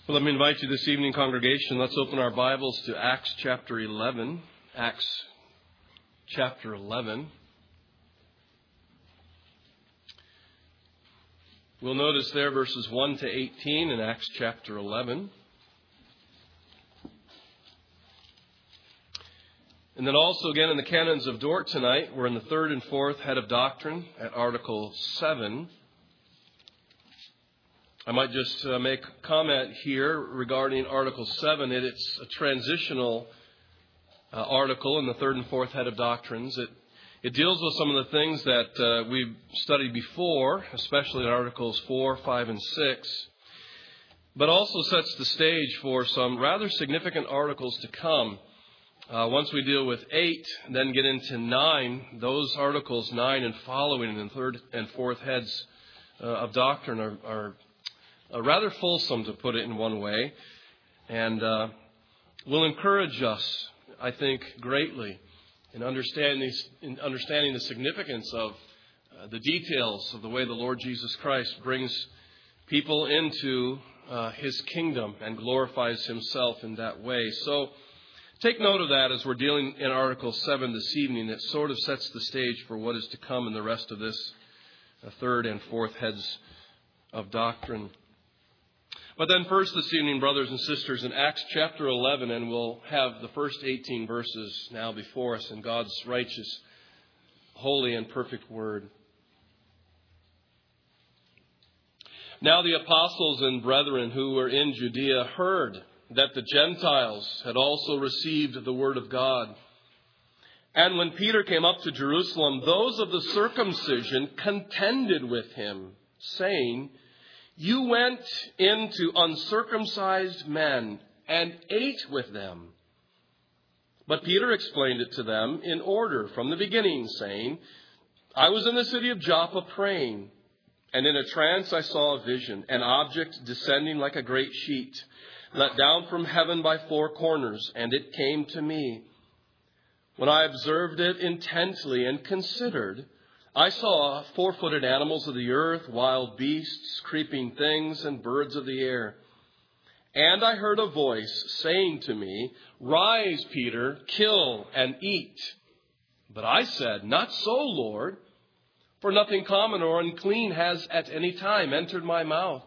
Well, let me invite you this evening, congregation. Let's open our Bibles to Acts chapter 11. Acts chapter 11. We'll notice there verses 1 to 18 in Acts chapter 11. And then also again in the Canons of Dort tonight, we're in the third and fourth head of doctrine at Article 7. I might just make a comment here regarding Article 7. It's a transitional article in the third and fourth head of doctrines. It deals with some of the things that we've studied before, especially in Articles 4, 5, and 6, but also sets the stage for some rather significant articles to come. Once we deal with 8, then get into 9, those articles 9 and following in the third and fourth heads of doctrine are rather fulsome, to put it in one way, and will encourage us, I think, greatly in understanding the significance of the details of the way the Lord Jesus Christ brings people into His kingdom and glorifies Himself in that way. So take note of that as we're dealing in Article 7 this evening. It sort of sets the stage for what is to come in the rest of this third and fourth heads of doctrine. But then first this evening, brothers and sisters, in Acts chapter 11, and we'll have the first 18 verses now before us in God's righteous, holy, and perfect word. Now the apostles and brethren who were in Judea heard that the Gentiles had also received the word of God. And when Peter came up to Jerusalem, those of the circumcision contended with him, saying, "You went into uncircumcised men and ate with them." But Peter explained it to them in order from the beginning, saying, "I was in the city of Joppa praying, and in a trance I saw a vision, an object descending like a great sheet, let down from heaven by 4 corners, and it came to me. When I observed it intently and considered, I saw 4-footed animals of the earth, wild beasts, creeping things, and birds of the air. And I heard a voice saying to me, 'Rise, Peter, kill and eat.' But I said, 'Not so, Lord, for nothing common or unclean has at any time entered my mouth.'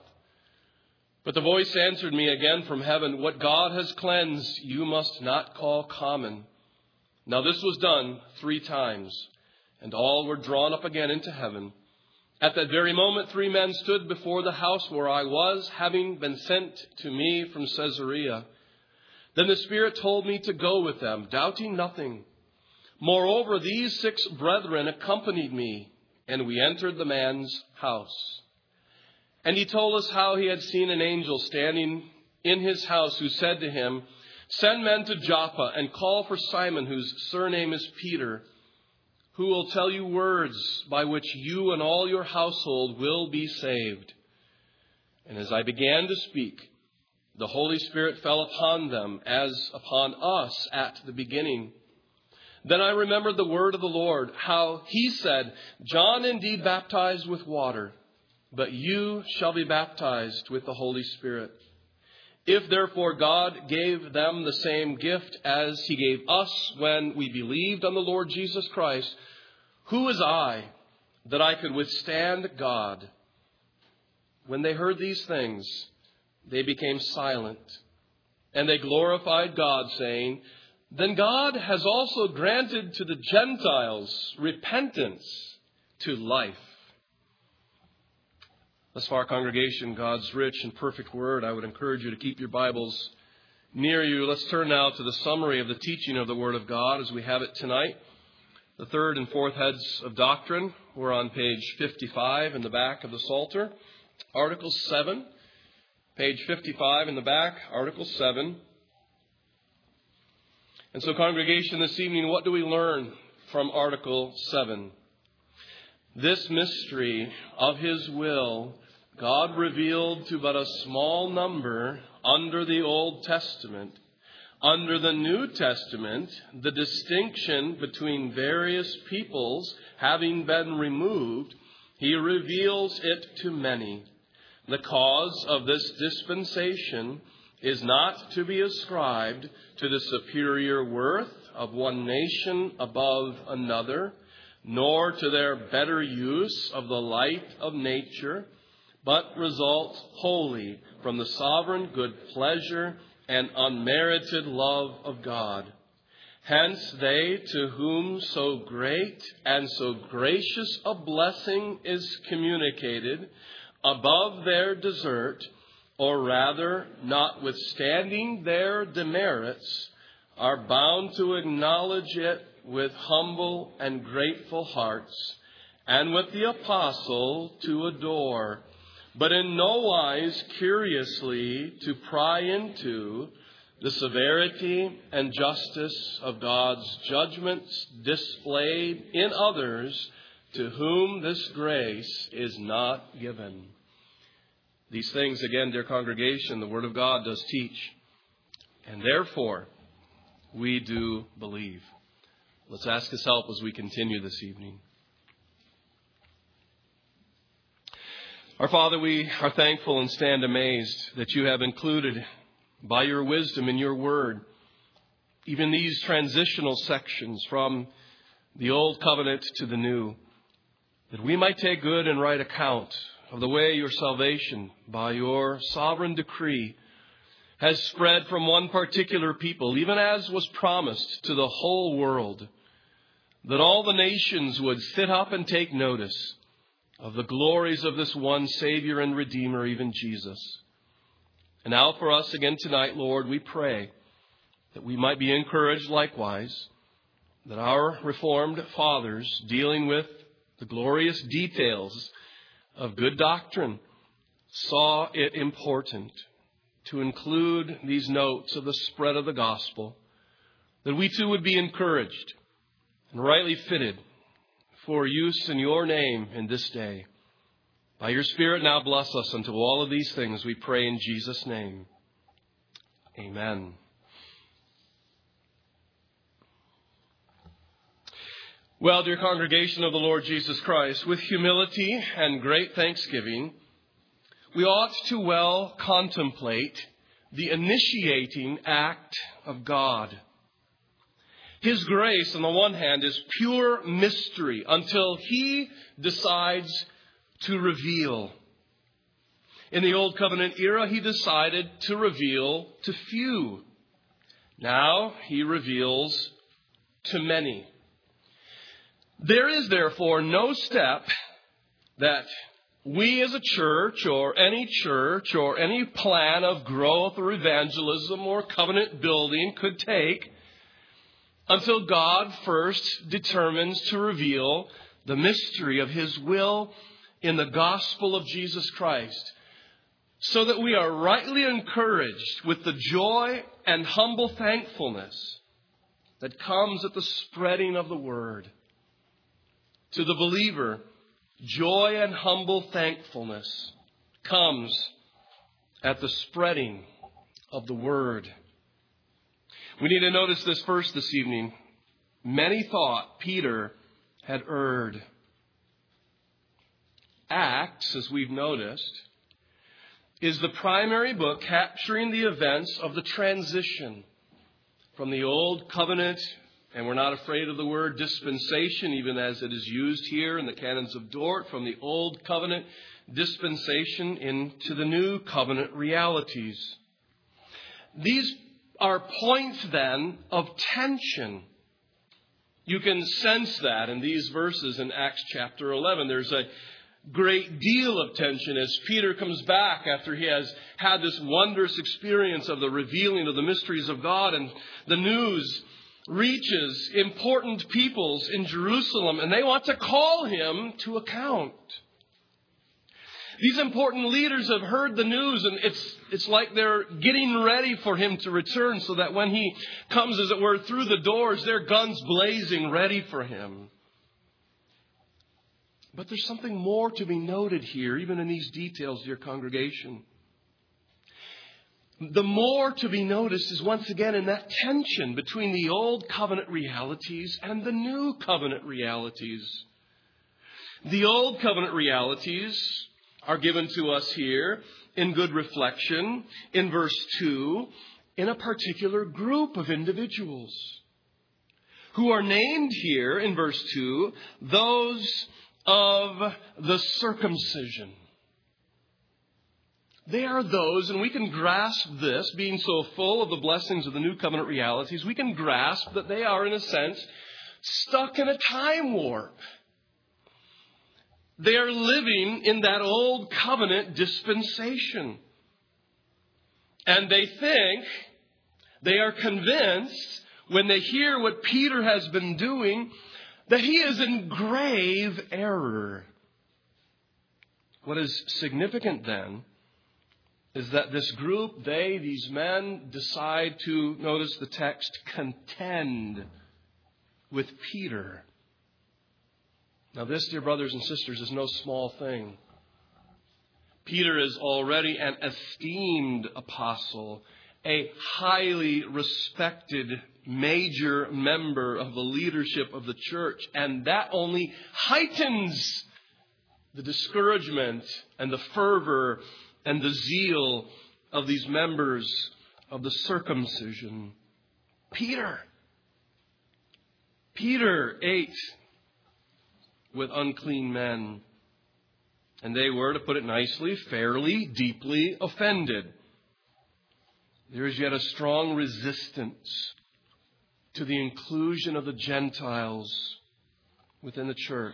But the voice answered me again from heaven, 'What God has cleansed, you must not call common.' Now this was done 3 times. And all were drawn up again into heaven. At that very moment 3 men stood before the house where I was, having been sent to me from Caesarea. Then the Spirit told me to go with them, doubting nothing. Moreover, these 6 brethren accompanied me, and we entered the man's house. And he told us how he had seen an angel standing in his house who said to him, 'Send men to Joppa and call for Simon, whose surname is Peter, who will tell you words by which you and all your household will be saved.' And as I began to speak, the Holy Spirit fell upon them as upon us at the beginning. Then I remembered the word of the Lord, how He said, 'John indeed baptized with water, but you shall be baptized with the Holy Spirit.' If therefore God gave them the same gift as He gave us when we believed on the Lord Jesus Christ, who was I that I could withstand God?" When they heard these things, they became silent, and they glorified God, saying, "Then God has also granted to the Gentiles repentance to life." Thus far, congregation, God's rich and perfect word. I would encourage you to keep your Bibles near you. Let's turn now to the summary of the teaching of the Word of God as we have it tonight. The third and fourth heads of doctrine. We're on page 55 in the back of the Psalter. Article 7, page 55 in the back, Article 7. And so, congregation, this evening, what do we learn from Article 7? This mystery of His will, God revealed to but a small number under the Old Testament. Under the New Testament, the distinction between various peoples having been removed, He reveals it to many. The cause of this dispensation is not to be ascribed to the superior worth of one nation above another, nor to their better use of the light of nature, but results wholly from the sovereign good pleasure and unmerited love of God. Hence they to whom so great and so gracious a blessing is communicated above their desert, or rather, notwithstanding their demerits, are bound to acknowledge it with humble and grateful hearts, and with the apostle to adore, but in no wise curiously to pry into the severity and justice of God's judgments displayed in others to whom this grace is not given. These things, again, dear congregation, the Word of God does teach, and therefore we do believe. Let's ask His help as we continue this evening. Our Father, we are thankful and stand amazed that you have included by your wisdom in your word even these transitional sections from the old covenant to the new, that we might take good and right account of the way your salvation by your sovereign decree has spread from one particular people, even as was promised to the whole world, that all the nations would sit up and take notice of the glories of this one Savior and Redeemer, even Jesus. And now for us again tonight, Lord, we pray that we might be encouraged likewise, that our Reformed fathers, dealing with the glorious details of good doctrine, saw it important to include these notes of the spread of the gospel, that we too would be encouraged and rightly fitted for use in your name in this day. By your Spirit now bless us unto all of these things, we pray in Jesus' name. Amen. Well, dear congregation of the Lord Jesus Christ, with humility and great thanksgiving, we ought to well contemplate the initiating act of God. His grace, on the one hand, is pure mystery until He decides to reveal. In the Old Covenant era, He decided to reveal to few. Now He reveals to many. There is therefore no step that we as a church or any plan of growth or evangelism or covenant building could take until God first determines to reveal the mystery of His will in the gospel of Jesus Christ, so that we are rightly encouraged with the joy and humble thankfulness that comes at the spreading of the word. To the believer, joy and humble thankfulness comes at the spreading of the word. We need to notice this first this evening. Many thought Peter had erred. Acts, as we've noticed, is the primary book capturing the events of the transition from the old covenant, and we're not afraid of the word dispensation, even as it is used here in the canons of Dort, from the old covenant dispensation into the new covenant realities. These are points then of tension. You can sense that in these verses in Acts chapter 11. There's a great deal of tension as Peter comes back after he has had this wondrous experience of the revealing of the mysteries of God, and the news reaches important peoples in Jerusalem, and they want to call him to account. These important leaders have heard the news, and it's like they're getting ready for him to return, so that when he comes, as it were, through the doors, their guns blazing, ready for him. But there's something more to be noted here, even in these details, dear congregation. The more to be noticed is once again in that tension between the old covenant realities and the new covenant realities. The old covenant realities are given to us here in good reflection in verse 2 in a particular group of individuals who are named here in verse 2, those of the circumcision. They are those, and we can grasp this, being so full of the blessings of the new covenant realities, we can grasp that they are, in a sense, stuck in a time warp. They are living in that old covenant dispensation. And they think, they are convinced, when they hear what Peter has been doing, that he is in grave error. What is significant then is that this group, these men, decide to, notice the text, contend with Peter. Now this, dear brothers and sisters, is no small thing. Peter is already an esteemed apostle, a highly respected major member of the leadership of the church, and that only heightens the discouragement and the fervor and the zeal of these members of the circumcision. Peter ate with unclean men. And they were, to put it nicely, fairly deeply offended. There is yet a strong resistance to the inclusion of the Gentiles within the church.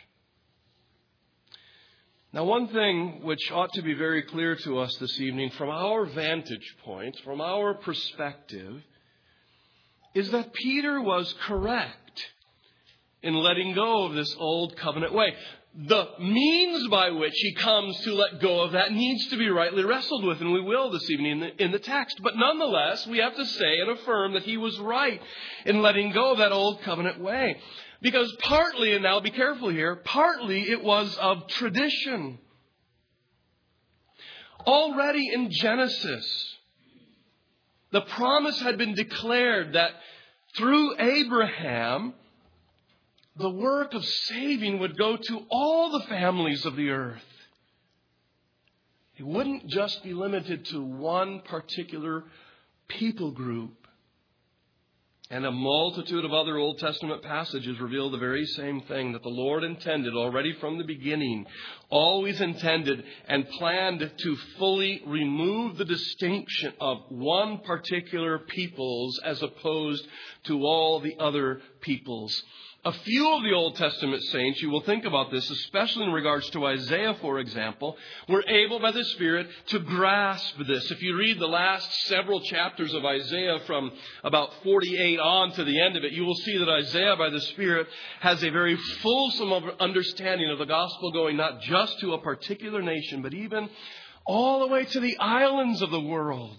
Now, one thing which ought to be very clear to us this evening from our vantage point, from our perspective, is that Peter was correct in letting go of this old covenant way. The means by which he comes to let go of that needs to be rightly wrestled with, and we will this evening in the text. But nonetheless, we have to say and affirm that he was right in letting go of that old covenant way. Because partly, and now be careful here, partly it was of tradition. Already in Genesis, the promise had been declared that through Abraham, the work of saving would go to all the families of the earth. It wouldn't just be limited to one particular people group. And a multitude of other Old Testament passages reveal the very same thing, that the Lord intended already from the beginning, always intended and planned to fully remove the distinction of one particular peoples as opposed to all the other peoples. A few of the Old Testament saints, you will think about this, especially in regards to Isaiah, for example, were able by the Spirit to grasp this. If you read the last several chapters of Isaiah from about 48 on to the end of it, you will see that Isaiah by the Spirit has a very fulsome understanding of the gospel going not just to a particular nation, but even all the way to the islands of the world.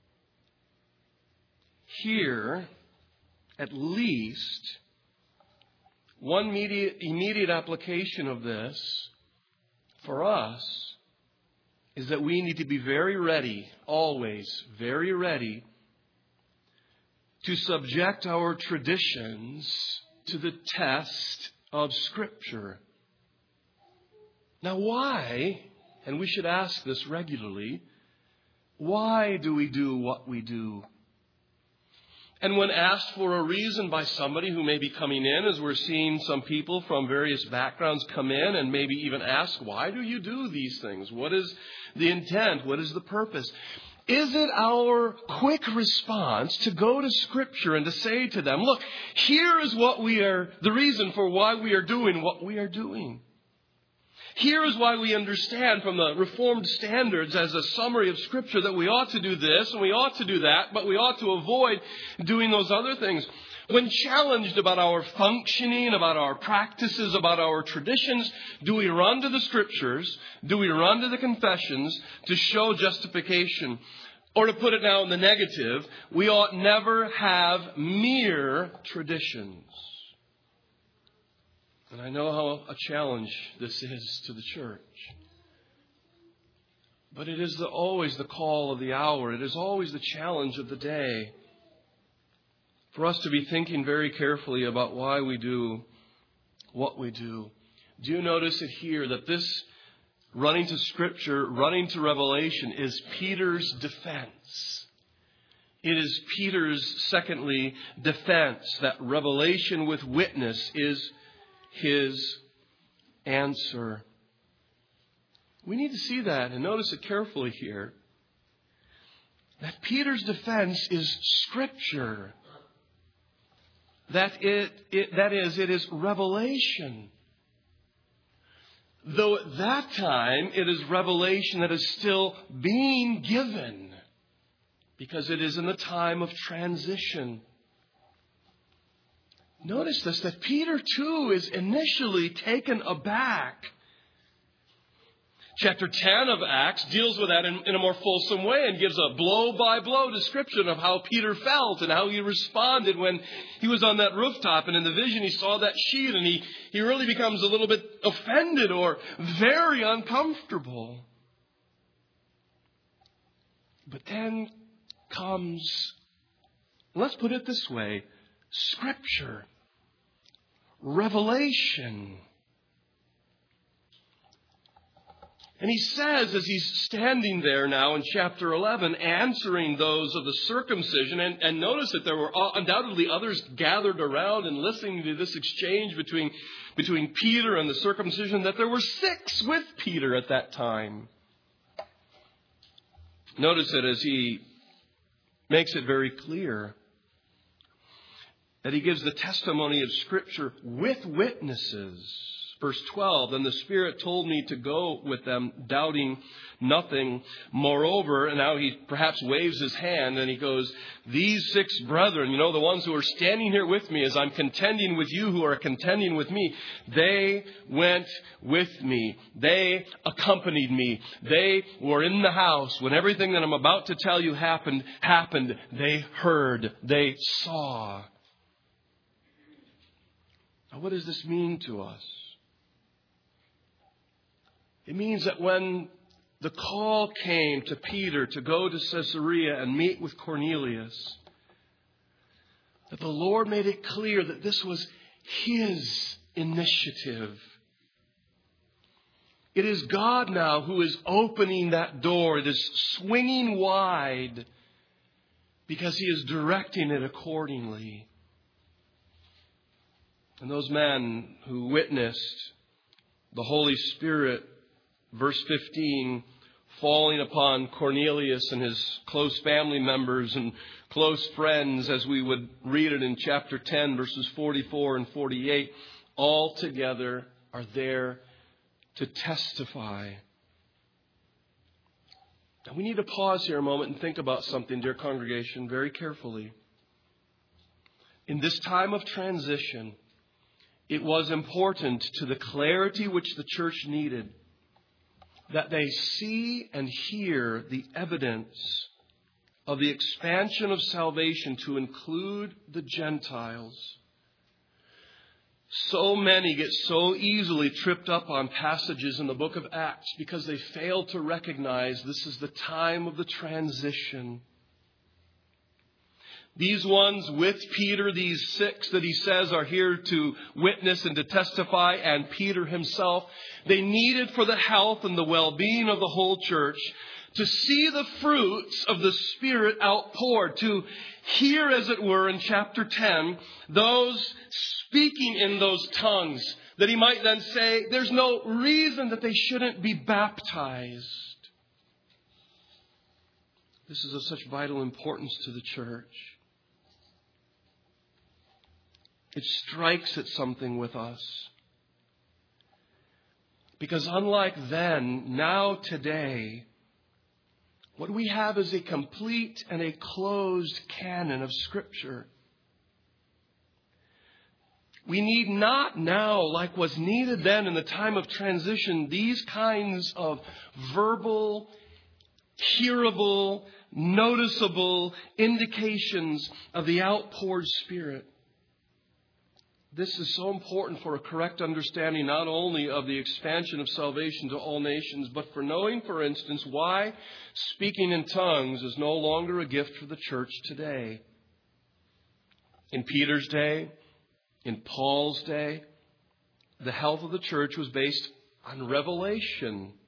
Here, at least, one immediate application of this for us is that we need to be very ready, always very ready, to subject our traditions to the test of Scripture. Now why, and we should ask this regularly, why do we do what we do? And when asked for a reason by somebody who may be coming in, as we're seeing some people from various backgrounds come in and maybe even ask, why do you do these things? What is the intent? What is the purpose? Is it our quick response to go to Scripture and to say to them, look, here is the reason for why we are doing what we are doing. Here is why we understand from the Reformed standards as a summary of Scripture that we ought to do this and we ought to do that, but we ought to avoid doing those other things. When challenged about our functioning, about our practices, about our traditions, do we run to the Scriptures? Do we run to the confessions to show justification? Or to put it now in the negative, we ought never have mere traditions. And I know how a challenge this is to the church. But it is always the call of the hour. It is always the challenge of the day. For us to be thinking very carefully about why we do what we do. Do you notice it here that this running to Scripture, running to Revelation is Peter's defense. It is Peter's, secondly, defense, that revelation with witness is his answer. We need to see that and notice it carefully here. That Peter's defense is Scripture. It is revelation. Though at that time it is revelation that is still being given, because it is in the time of transition. Notice this, that Peter too is initially taken aback. Chapter 10 of Acts deals with that in a more fulsome way and gives a blow-by-blow description of how Peter felt and how he responded when he was on that rooftop and in the vision he saw that sheet, and he really becomes a little bit offended or very uncomfortable. But then comes, let's put it this way, Scripture, revelation. And he says, as he's standing there now in chapter 11, answering those of the circumcision, and notice that there were undoubtedly others gathered around and listening to this exchange between Peter and the circumcision, that there were 6 with Peter at that time. Notice it as he makes it very clear that he gives the testimony of Scripture with witnesses. Verse 12, then the Spirit told me to go with them, doubting nothing. Moreover, and now he perhaps waves his hand and he goes, these 6 brethren, the ones who are standing here with me as I'm contending with you who are contending with me, they went with me. They accompanied me. They were in the house when everything that I'm about to tell you happened. They heard. They saw. Now, what does this mean to us? It means that when the call came to Peter to go to Caesarea and meet with Cornelius, that the Lord made it clear that this was his initiative. It is God now who is opening that door. It is swinging wide because he is directing it accordingly. And those men who witnessed the Holy Spirit, verse 15, falling upon Cornelius and his close family members and close friends, as we would read it in chapter 10, verses 44 and 48, all together are there to testify. Now, we need to pause here a moment and think about something, dear congregation, very carefully. In this time of transition, it was important to the clarity which the church needed that they see and hear the evidence of the expansion of salvation to include the Gentiles. So many get so easily tripped up on passages in the book of Acts because they fail to recognize this is the time of the transition. These ones with Peter, these 6 that he says are here to witness and to testify, and Peter himself, they needed for the health and the well-being of the whole church to see the fruits of the Spirit outpoured, to hear, as it were, in chapter 10, those speaking in those tongues, that he might then say, there's no reason that they shouldn't be baptized. This is of such vital importance to the church. It strikes at something with us. Because unlike then, now today, what we have is a complete and a closed canon of Scripture. We need not now, like was needed then in the time of transition, these kinds of verbal, hearable, noticeable indications of the outpoured Spirit. This is so important for a correct understanding not only of the expansion of salvation to all nations, but for knowing, for instance, why speaking in tongues is no longer a gift for the church today. In Peter's day, in Paul's day, the health of the church was based on revelation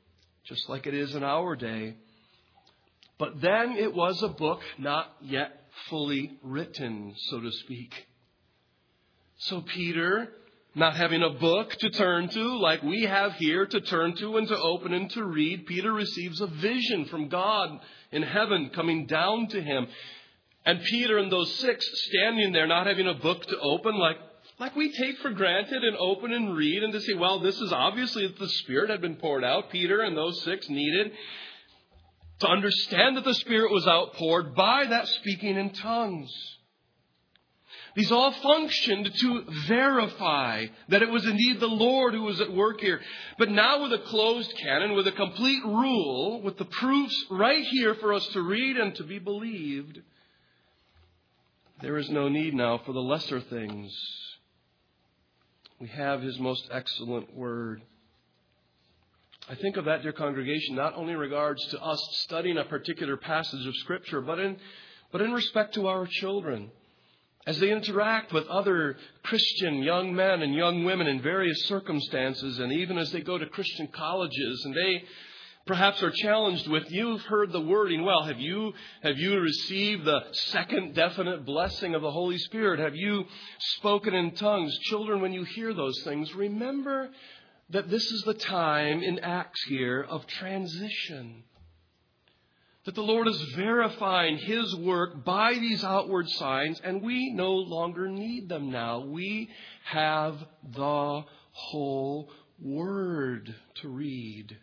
just like it is in our day. But then it was a book not yet fully written, so to speak. So Peter, not having a book to turn to like we have here to turn to and to open and to read, Peter receives a vision from God in heaven coming down to him. And Peter and those 6 standing there, not having a book to open, like we take for granted and open and read, and to say, well, this is obviously that the Spirit had been poured out. Peter and those 6 needed to understand that the Spirit was outpoured by that speaking in tongues. These all functioned to verify that it was indeed the Lord who was at work here. But now with a closed canon, with a complete rule, with the proofs right here for us to read and to be believed, there is no need now for the lesser things. We have His most excellent word. I think of that, dear congregation, not only in regards to us studying a particular passage of Scripture, but in respect to our children. As they interact with other Christian young men and young women in various circumstances, and even as they go to Christian colleges, and they perhaps are challenged with, you've heard the wording, well, have you received the second definite blessing of the Holy Spirit? Have you spoken in tongues? Children, when you hear those things, remember that this is the time in Acts here of transition. That the Lord is verifying His work by these outward signs, and we no longer need them now. We have the whole Word to read.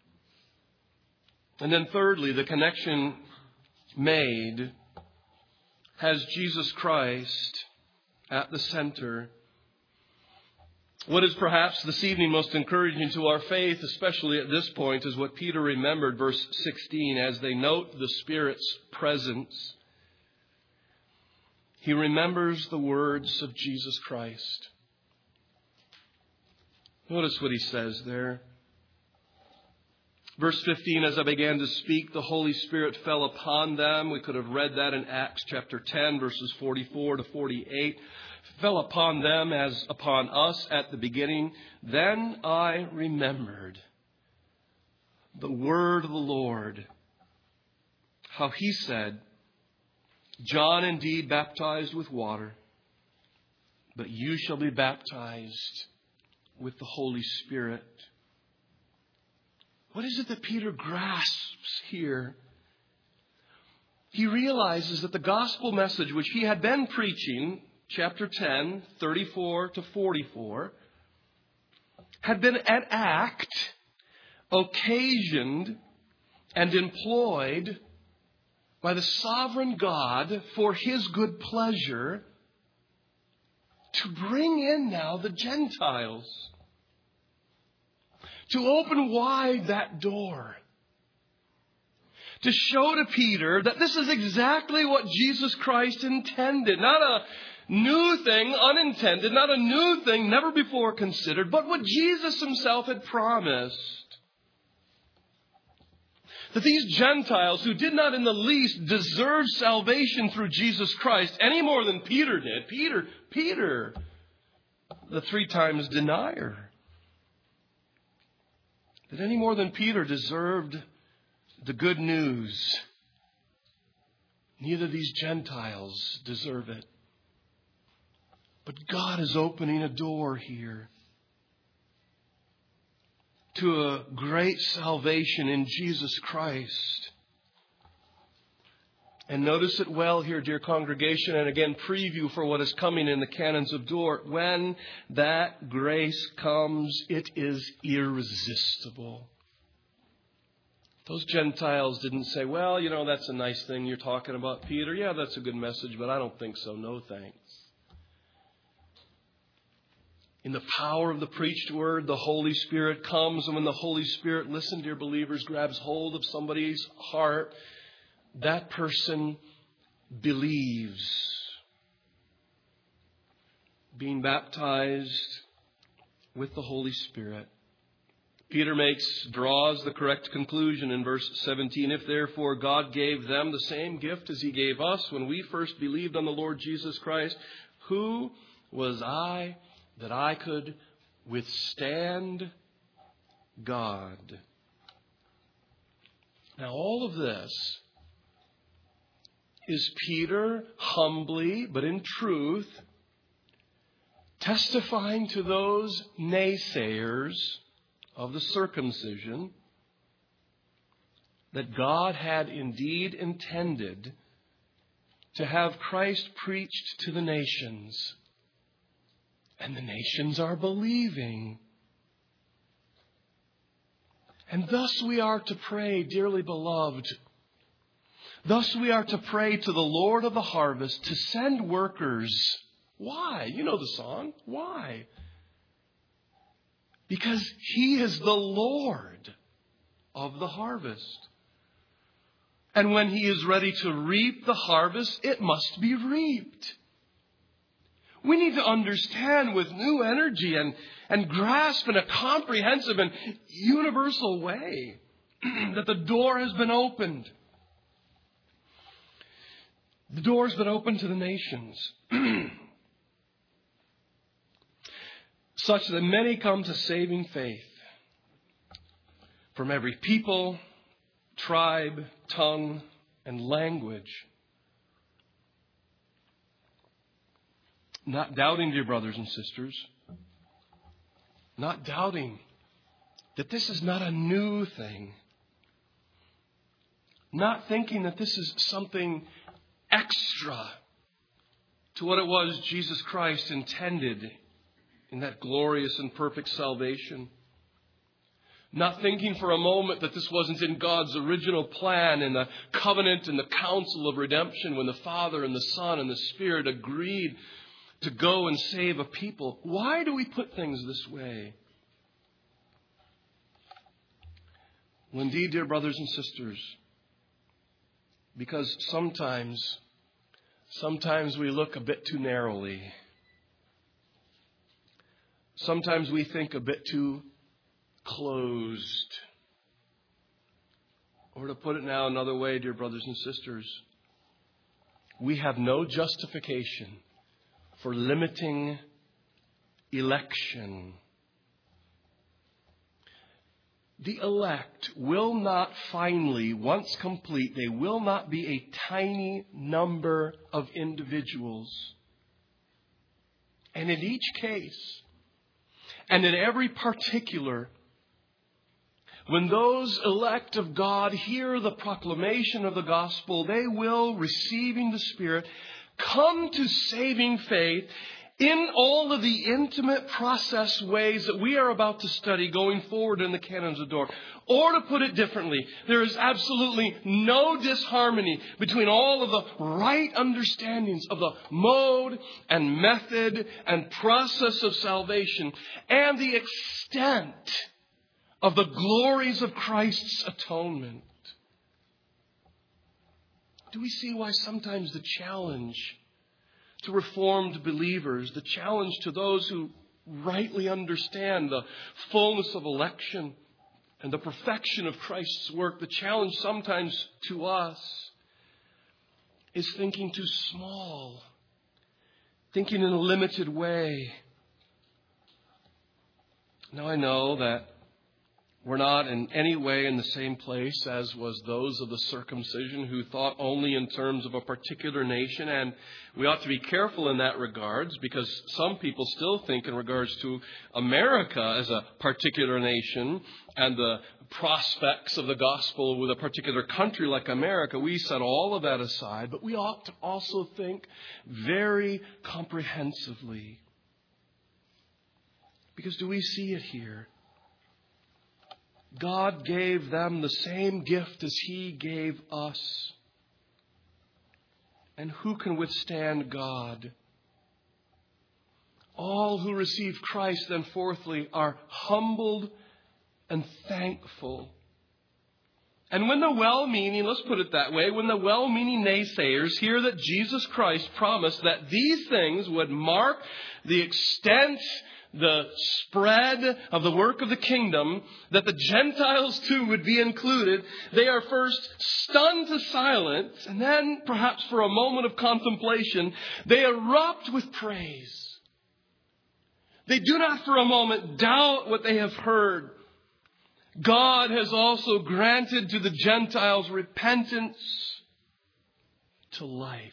And then thirdly, the connection made has Jesus Christ at the center. What is perhaps this evening most encouraging to our faith, especially at this point, is what Peter remembered, verse 16, as they note the Spirit's presence. He remembers the words of Jesus Christ. Notice what he says there. Verse 15, as I began to speak, the Holy Spirit fell upon them. We could have read that in Acts chapter 10, verses 44 to 48. Fell upon them as upon us at the beginning. Then I remembered the word of the Lord, how He said, John indeed baptized with water, but you shall be baptized with the Holy Spirit. What is it that Peter grasps here? He realizes that the gospel message which he had been preaching, chapter 10, 34 to 44, had been an act occasioned and employed by the sovereign God for His good pleasure to bring in now the Gentiles. To open wide that door. To show to Peter that this is exactly what Jesus Christ intended. Not a new thing, unintended. Not a new thing, never before considered. But what Jesus Himself had promised. That these Gentiles who did not in the least deserve salvation through Jesus Christ any more than Peter did. Peter, the 3 times denier. That any more than Peter deserved the good news, neither these Gentiles deserve it. But God is opening a door here to a great salvation in Jesus Christ. And notice it well here, dear congregation, and again, preview for what is coming in the canons of Dort. When that grace comes, it is irresistible. Those Gentiles didn't say, well, that's a nice thing you're talking about, Peter. Yeah, that's a good message, but I don't think so. No thanks. In the power of the preached word, the Holy Spirit comes. And when the Holy Spirit, listen, dear believers, grabs hold of somebody's heart, that person believes. Being baptized with the Holy Spirit. Peter draws the correct conclusion in verse 17. If therefore God gave them the same gift as He gave us when we first believed on the Lord Jesus Christ, who was I that I could withstand God? Now, all of this is Peter humbly, but in truth, testifying to those naysayers of the circumcision that God had indeed intended to have Christ preached to the nations. And the nations are believing. And thus we are to pray, dearly beloved. Thus we are to pray to the Lord of the harvest to send workers. Why? You know the song. Why? Because He is the Lord of the harvest. And when He is ready to reap the harvest, it must be reaped. We need to understand with new energy and grasp in a comprehensive and universal way that the door has been opened. The door has been opened to the nations. Such that many come to saving faith from every people, tribe, tongue, and language. Not doubting, dear brothers and sisters, not doubting that this is not a new thing. Not thinking that this is something extra to what it was Jesus Christ intended in that glorious and perfect salvation. Not thinking for a moment that this wasn't in God's original plan in the covenant and the counsel of redemption when the Father and the Son and the Spirit agreed to go and save a people. Why do we put things this way? Well, indeed, dear brothers and sisters, because sometimes we look a bit too narrowly. Sometimes we think a bit too closed. Or to put it now another way, dear brothers and sisters, we have no justification for limiting election. The elect will not finally, once complete, they will not be a tiny number of individuals. And in each case, and in every particular, when those elect of God hear the proclamation of the gospel, they will, receiving the Spirit, come to saving faith in all of the intimate process ways that we are about to study going forward in the Canons of Dort. Or to put it differently, there is absolutely no disharmony between all of the right understandings of the mode and method and process of salvation and the extent of the glories of Christ's atonement. Do we see why sometimes the challenge to Reformed believers, the challenge to those who rightly understand the fullness of election and the perfection of Christ's work, the challenge sometimes to us is thinking too small, thinking in a limited way. Now I know that we're not in any way in the same place as was those of the circumcision who thought only in terms of a particular nation. And we ought to be careful in that regards, because some people still think in regards to America as a particular nation and the prospects of the gospel with a particular country like America. We set all of that aside, but we ought to also think very comprehensively. Because do we see it here? God gave them the same gift as He gave us. And who can withstand God? All who receive Christ, then fourthly, are humbled and thankful. And when the well-meaning, let's put it that way, when the well-meaning naysayers hear that Jesus Christ promised that these things would mark the extent, the spread of the work of the kingdom, that the Gentiles too would be included, they are first stunned to silence, and then perhaps for a moment of contemplation, they erupt with praise. They do not for a moment doubt what they have heard. God has also granted to the Gentiles repentance to life.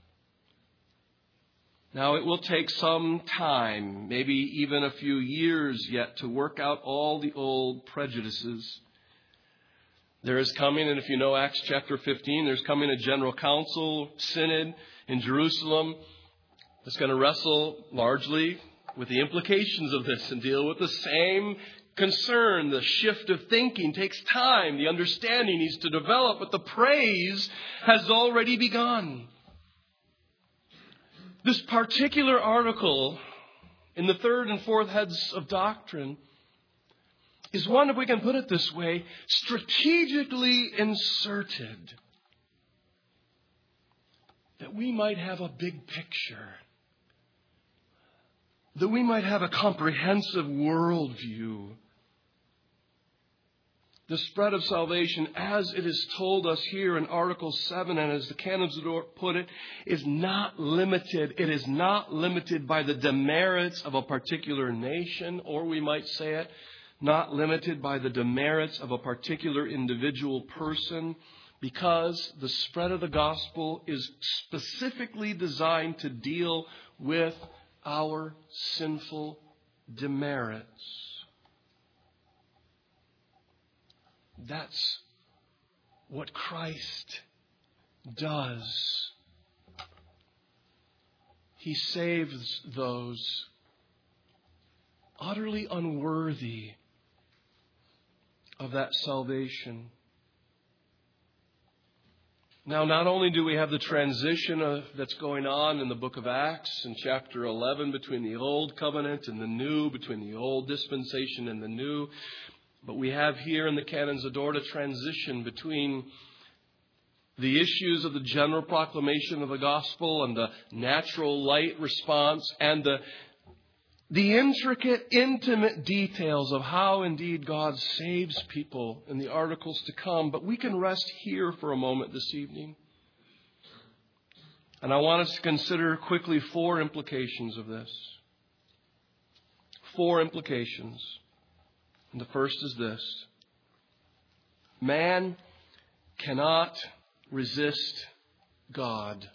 Now, it will take some time, maybe even a few years yet, to work out all the old prejudices. There is coming, and if you know Acts chapter 15, there's coming a general council, synod in Jerusalem that's going to wrestle largely with the implications of this and deal with the same concern. The shift of thinking takes time. The understanding needs to develop, but the praise has already begun. This particular article in the third and fourth heads of doctrine is one, if we can put it this way, strategically inserted that we might have a big picture, that we might have a comprehensive worldview. The spread of salvation, as it is told us here in Article 7, and as the Canons of Dort put it, is not limited. It is not limited by the demerits of a particular nation, or we might say it, not limited by the demerits of a particular individual person, because the spread of the gospel is specifically designed to deal with our sinful demerits. That's what Christ does. He saves those utterly unworthy of that salvation. Now, not only do we have the transition that's going on in the book of Acts in chapter 11 between the old covenant and the new, between the old dispensation and the new, but we have here in the Canons of Dort a transition between the issues of the general proclamation of the gospel and the natural light response and the intricate, intimate details of how indeed God saves people in the articles to come. But we can rest here for a moment this evening. And I want us to consider quickly 4 implications of this. 4 implications. And the first is this: man cannot resist God.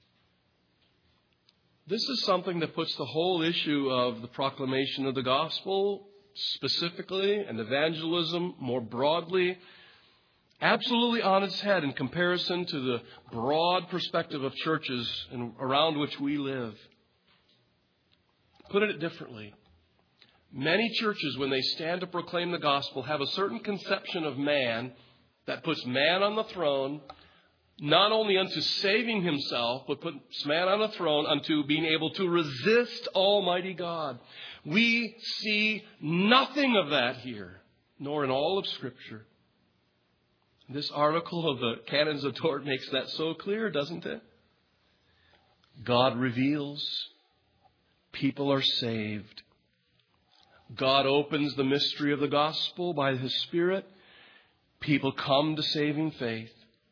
This is something that puts the whole issue of the proclamation of the gospel specifically and evangelism more broadly absolutely on its head in comparison to the broad perspective of churches around which we live. Put it differently. Many churches, when they stand to proclaim the gospel, have a certain conception of man that puts man on the throne, not only unto saving himself, but puts man on the throne unto being able to resist Almighty God. We see nothing of that here, nor in all of Scripture. This article of the Canons of Dort makes that so clear, doesn't it? God reveals. People are saved. God opens the mystery of the gospel by His Spirit. People come to saving faith.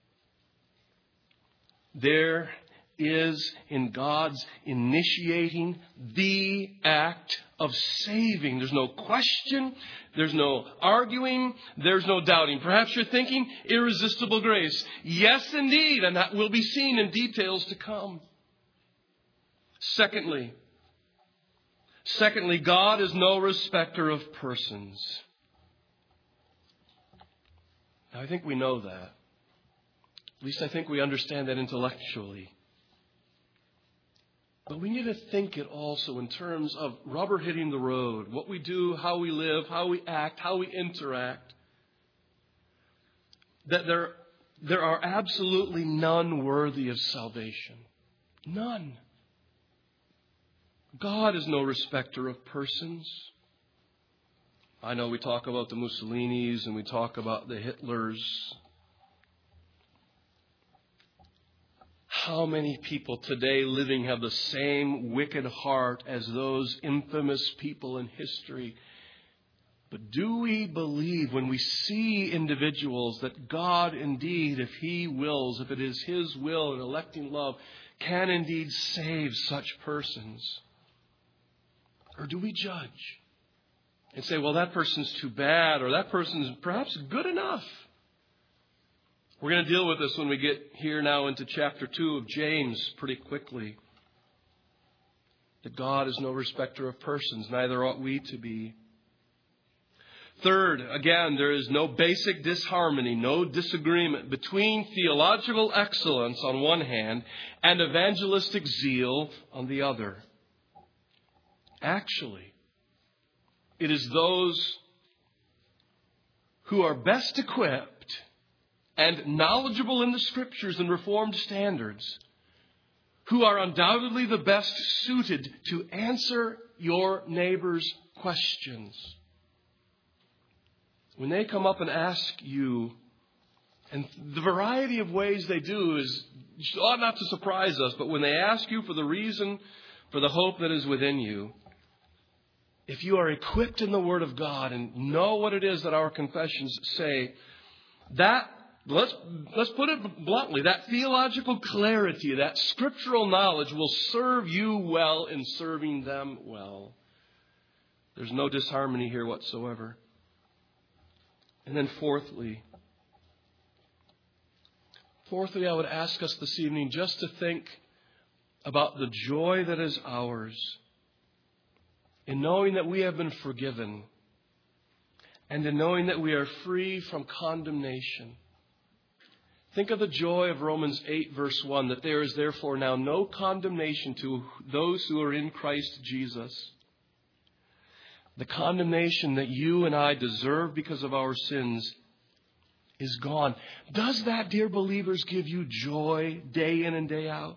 There is in God's initiating the act of saving. There's no question. There's no arguing. There's no doubting. Perhaps you're thinking irresistible grace. Yes, indeed. And that will be seen in details to come. Secondly, God is no respecter of persons. Now, I think we know that. At least I think we understand that intellectually. But we need to think it also in terms of rubber hitting the road. What we do, how we live, how we act, how we interact. That there are absolutely none worthy of salvation. None. God is no respecter of persons. I know we talk about the Mussolinis and we talk about the Hitlers. How many people today living have the same wicked heart as those infamous people in history? But do we believe when we see individuals that God indeed, if He wills, if it is His will and electing love, can indeed save such persons? Or do we judge? and say, well, that person's too bad, or that person's perhaps good enough. We're going to deal with this when we get here now into chapter 2 of James pretty quickly. That God is no respecter of persons, neither ought we to be. Third, again, there is no basic disharmony, no disagreement between theological excellence on one hand and evangelistic zeal on the other. Actually, it is those who are best equipped and knowledgeable in the Scriptures and Reformed standards who are undoubtedly the best suited to answer your neighbor's questions. When they come up and ask you, and the variety of ways they do ought not to surprise us, but when they ask you for the reason, for the hope that is within you, if you are equipped in the Word of God and know what it is that our confessions say, that, let's put it bluntly, that theological clarity, that scriptural knowledge will serve you well in serving them well. There's no disharmony here whatsoever. And then fourthly, I would ask us this evening just to think about the joy that is ours in knowing that we have been forgiven and in knowing that we are free from condemnation. Think of the joy of Romans 8, verse 1, that there is therefore now no condemnation to those who are in Christ Jesus. The condemnation that you and I deserve because of our sins is gone. Does that, dear believers, give you joy day in and day out?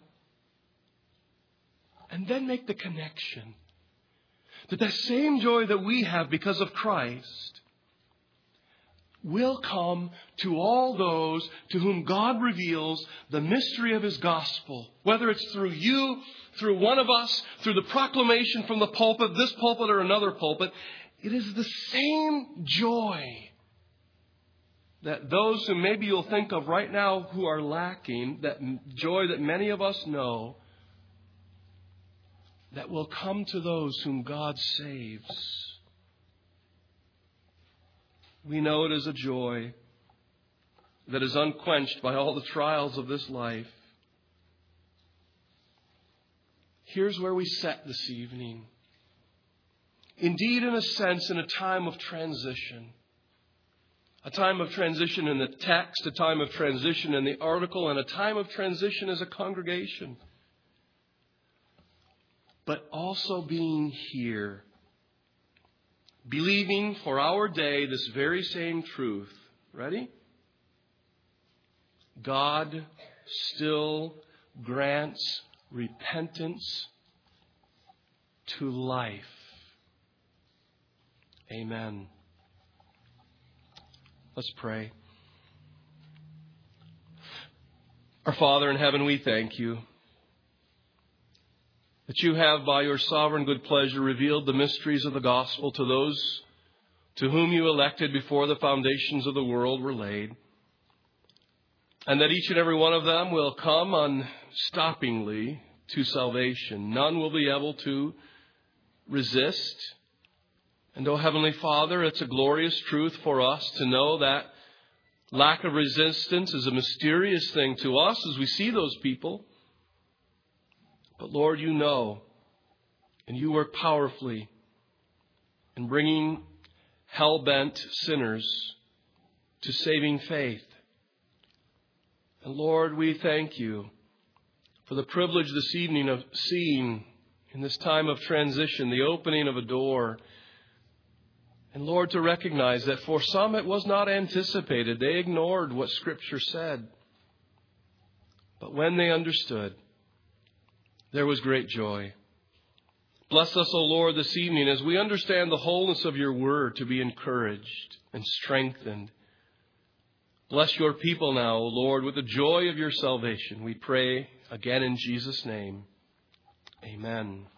And then make the connection that the same joy that we have because of Christ will come to all those to whom God reveals the mystery of His gospel. Whether it's through you, through one of us, through the proclamation from the pulpit, this pulpit or another pulpit, it is the same joy that those who maybe you'll think of right now who are lacking, that joy that many of us know, that will come to those whom God saves. We know it is a joy that is unquenched by all the trials of this life. Here's where we set this evening. Indeed, in a sense, in a time of transition. A time of transition in the text, a time of transition in the article, and a time of transition as a congregation. But also being here, believing for our day this very same truth. Ready? God still grants repentance to life. Amen. Let's pray. Our Father in heaven, we thank you that you have, by your sovereign good pleasure, revealed the mysteries of the gospel to those to whom you elected before the foundations of the world were laid, and that each and every one of them will come unstoppingly to salvation. None will be able to resist. And, oh Heavenly Father, it's a glorious truth for us to know that lack of resistance is a mysterious thing to us as we see those people. But Lord, you know, and you work powerfully in bringing hell-bent sinners to saving faith. And Lord, we thank you for the privilege this evening of seeing in this time of transition the opening of a door. And Lord, to recognize that for some it was not anticipated. They ignored what Scripture said. But when they understood, there was great joy. Bless us, O Lord, this evening as we understand the wholeness of your word to be encouraged and strengthened. Bless your people now, O Lord, with the joy of your salvation. We pray again in Jesus' name. Amen.